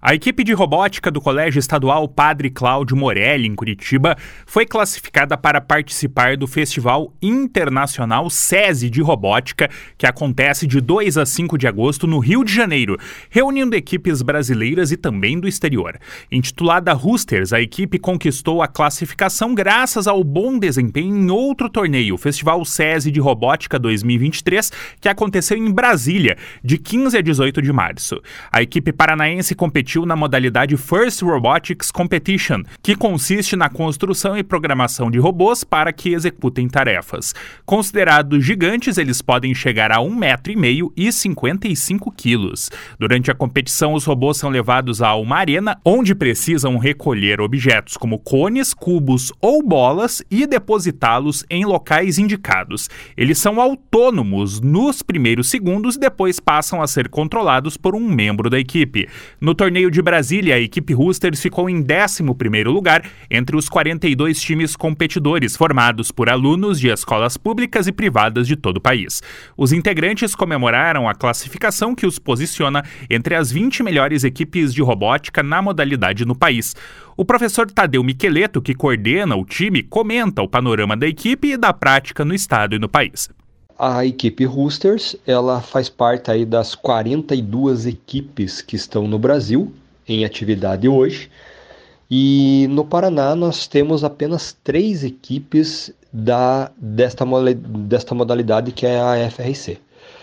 A equipe de robótica do Colégio Estadual Padre Cláudio Morelli, em Curitiba, foi classificada para participar do Festival Internacional SESI de Robótica, que acontece de 2 a 5 de agosto no Rio de Janeiro, reunindo equipes brasileiras e também do exterior. Intitulada Roosters, a equipe conquistou a classificação graças ao bom desempenho em outro torneio, o Festival SESI de Robótica 2023, que aconteceu em Brasília, de 15 a 18 de março. A equipe paranaense competiu na modalidade First Robotics Competition, que consiste na construção e programação de robôs para que executem tarefas. Considerados gigantes, eles podem chegar a 1,5 metro e 55 quilos. Durante a competição, os robôs são levados a uma arena onde precisam recolher objetos como cones, cubos ou bolas e depositá-los em locais indicados. Eles são autônomos nos primeiros segundos e depois passam a ser controlados por um membro da equipe. No torneio de Brasília, a equipe Roosters ficou em 11º lugar entre os 42 times competidores, formados por alunos de escolas públicas e privadas de todo o país. Os integrantes comemoraram a classificação que os posiciona entre as 20 melhores equipes de robótica na modalidade no país. O professor Tadeu Micheleto, que coordena o time, comenta o panorama da equipe e da prática no estado e no país. A equipe Roosters, ela faz parte aí das 42 equipes que estão no Brasil em atividade hoje. E no Paraná nós temos apenas 3 equipes desta modalidade, que é a FRC.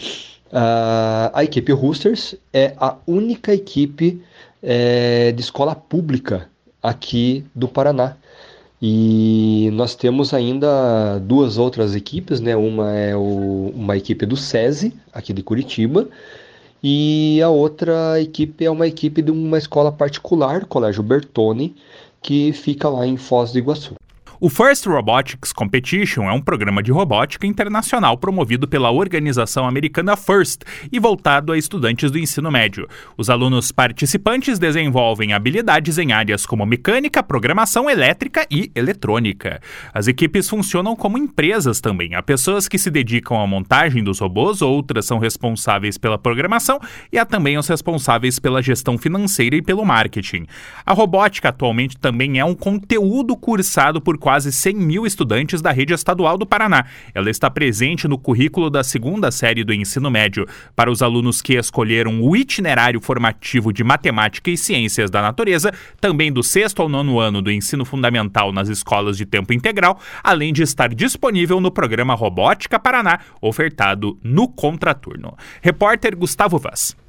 A equipe Roosters é a única equipe de escola pública aqui do Paraná. E nós temos ainda 2 outras equipes, né? Uma é uma equipe do SESI, aqui de Curitiba, e a outra equipe é uma equipe de uma escola particular, Colégio Bertone, que fica lá em Foz do Iguaçu. O First Robotics Competition é um programa de robótica internacional promovido pela organização americana FIRST e voltado a estudantes do ensino médio. Os alunos participantes desenvolvem habilidades em áreas como mecânica, programação elétrica e eletrônica. As equipes funcionam como empresas também. Há pessoas que se dedicam à montagem dos robôs, outras são responsáveis pela programação e há também os responsáveis pela gestão financeira e pelo marketing. A robótica atualmente também é um conteúdo cursado por quase 100 mil estudantes da rede estadual do Paraná. Ela está presente no currículo da 2ª série do ensino médio. Para os alunos que escolheram o itinerário formativo de matemática e ciências da natureza, também do 6º ao 9º ano do ensino fundamental nas escolas de tempo integral, além de estar disponível no programa Robótica Paraná, ofertado no Contraturno. Repórter Gustavo Vaz.